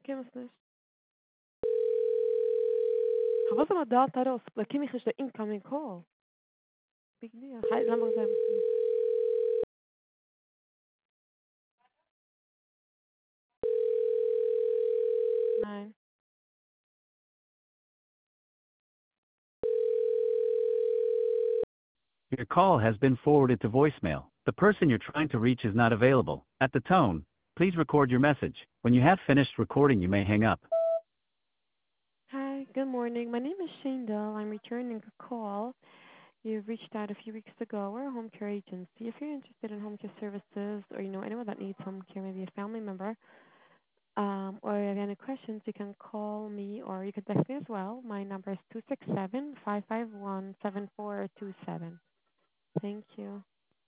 Kennst nicht. Was immer da raus? Da kann ich nicht der incoming call. Big deal. Halt, lass mal sagen. Nein. Your call has been forwarded to voicemail. The person you're trying to reach is not available. At the tone, please record your message. When you have finished recording, you may hang up. Hi, good morning. My name is Shane Dill. I'm returning a call. You reached out a few weeks ago. We're a home care agency. If you're interested in home care services or you know anyone that needs home care, maybe a family member, or you have any questions, you can call me or you can text me as well. My number is 267-551-7427. Thank you.